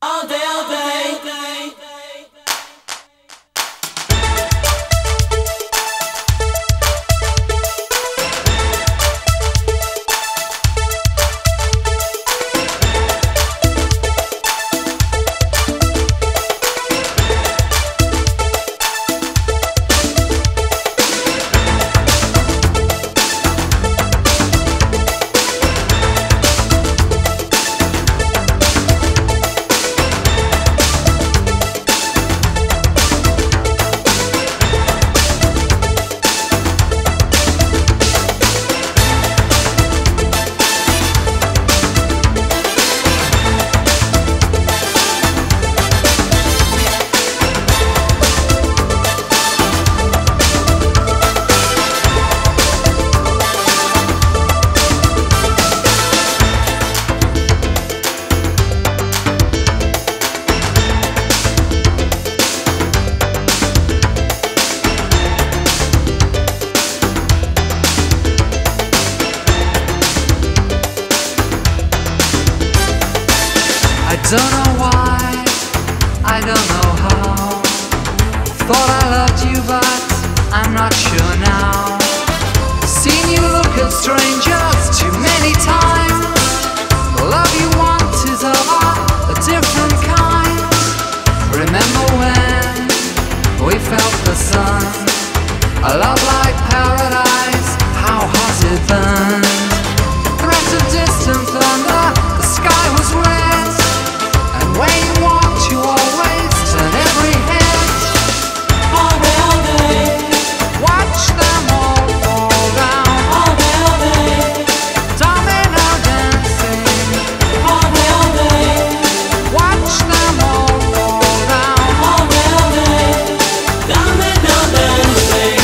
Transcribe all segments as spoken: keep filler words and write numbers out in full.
All day, all day, all day. I don't know why, I don't know how. Thought I loved you but I'm not sure now. Seen you look at strangers too many times. The love you want is of a different kind. Remember when we felt the sun, a love like paradise, how hot it burned. Threat of distant thunder, the sky was red. When you walked, you always turn every head. All day, all day. Watch them all fall down. All day, all day. Domino dancing. All day, all day. Watch them all fall down. All day, all day. Domino dancing.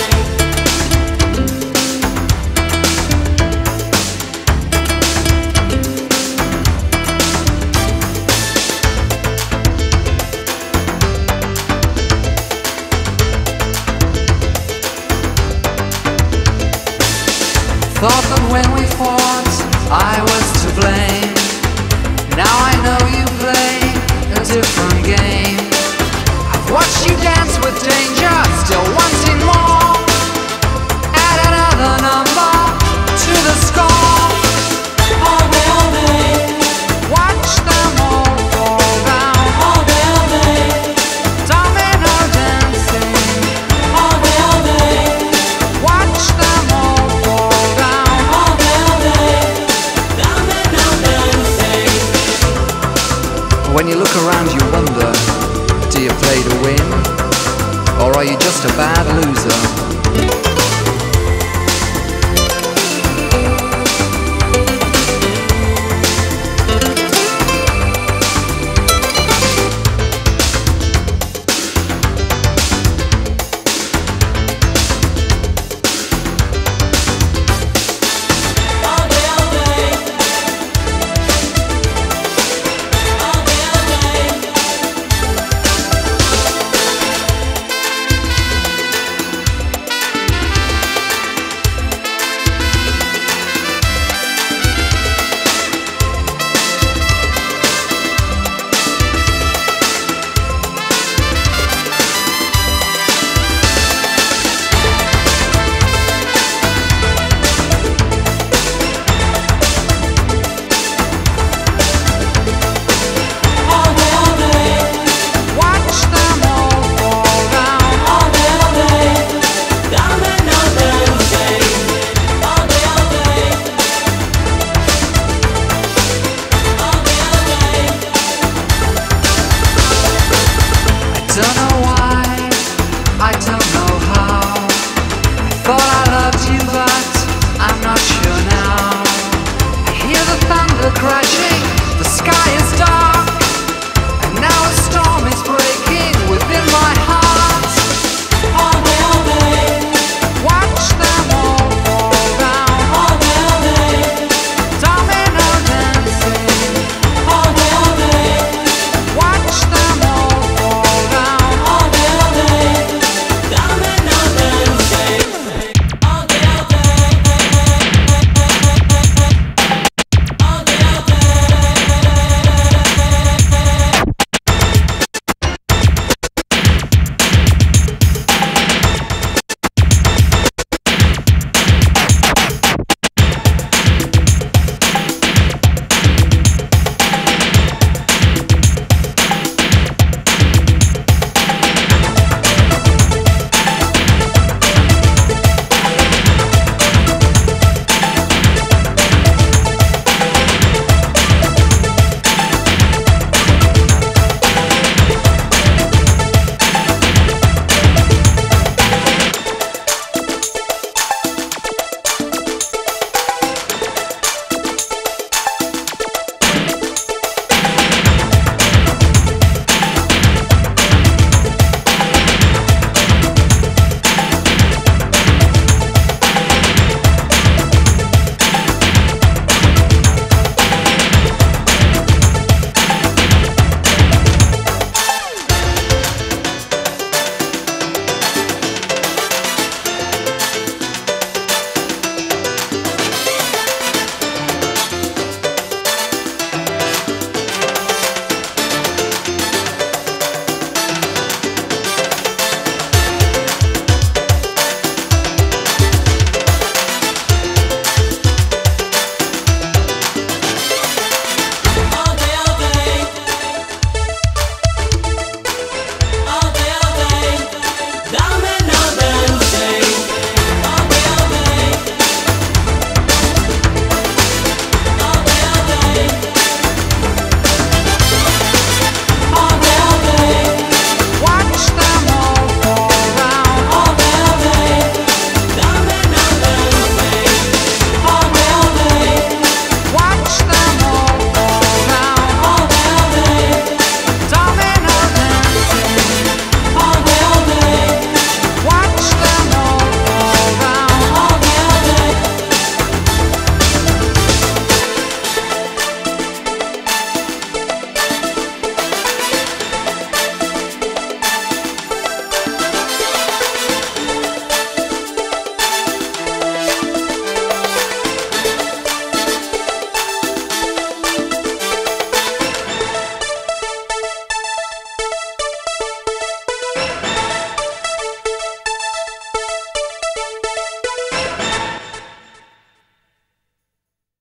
Thought that when we fought, I was to blame. Now I know you play a different game. I've watched you dance with danger, still wanting more. Add another number to the score. All day, all day. Watch them all fall down. All day, all day. Domino dancing. All day, all day. Watch them all fall down. All day, all day. Domino dancing. When you look around you wonder, do you play to win? Or are you just a bad loser?